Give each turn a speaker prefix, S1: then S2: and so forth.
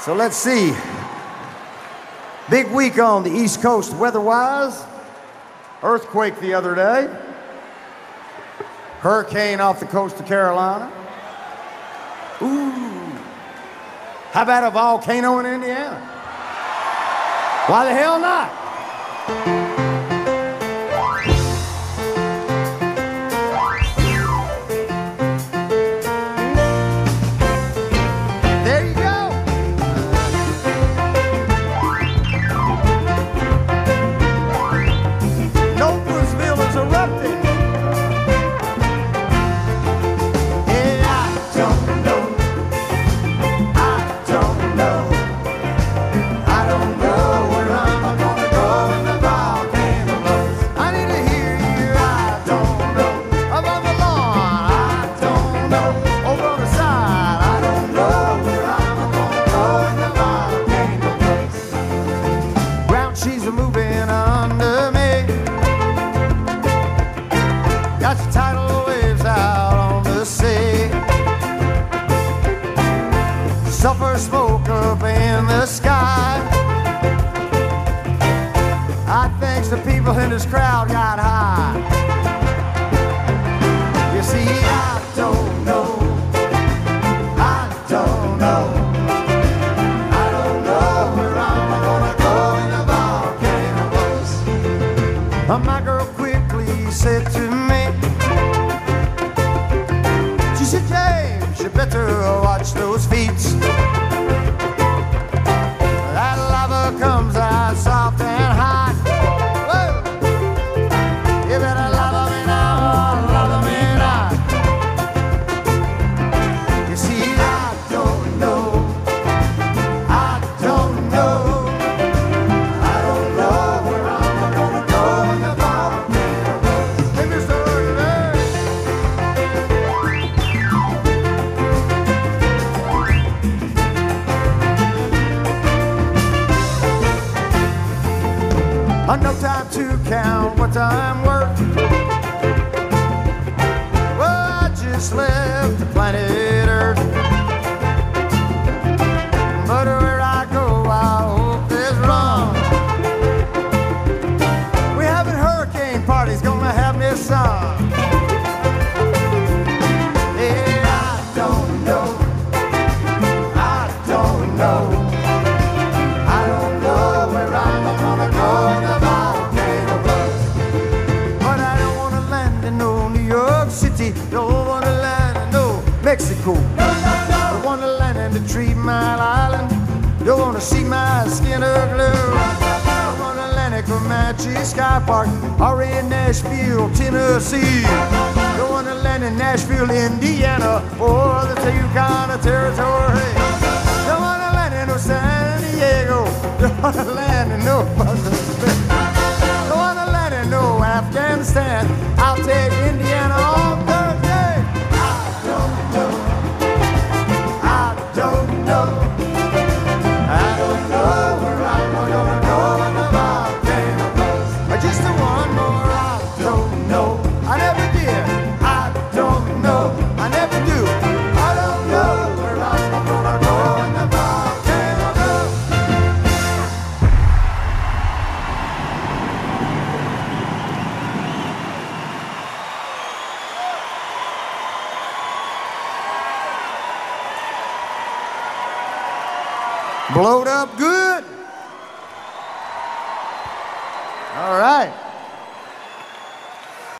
S1: So let's see. Big week on the East Coast weather-wise. Earthquake the other day. Hurricane off the coast of Carolina. Ooh. How about a volcano in Indiana? Why the hell not? She's moving under me. Got the tidal waves out on the sea. Sulfur smoke up in the sky. I think the people in this crowd got high. You see, I don't know. I don't know. My girl quickly said to me, she said, James, you better watch those feet. That lava comes out soft and hot. Whoa. You better love me now, love me not. You see, I don't know. I don't know. No time to count what I'm worth. Well, I just left the planet Earth. But where I go, I hope is wrong. We having hurricane parties, gonna have me a song. Yeah, I don't know. I don't know. I don't know where I'm gonna go in the don't want to land in no Mexico. Don't want to land in the 3 Mile Island. Don't want to see my skin ugly. Don't want to land in Comanche Sky Park or in Nashville, Tennessee. Don't want to land in Nashville, Indiana or the Yukon Territory. Don't want to land in no San Diego. Don't want to land in no Don't want to land in no Afghanistan. I'll take Indiana all Thursday. I don't know. I don't know. I don't know where I'm gonna go in the volcano. Just the one more. I don't know. I never did. I don't know. I never do. I don't know where I'm gonna go in the volcano. Blowed up good. All right.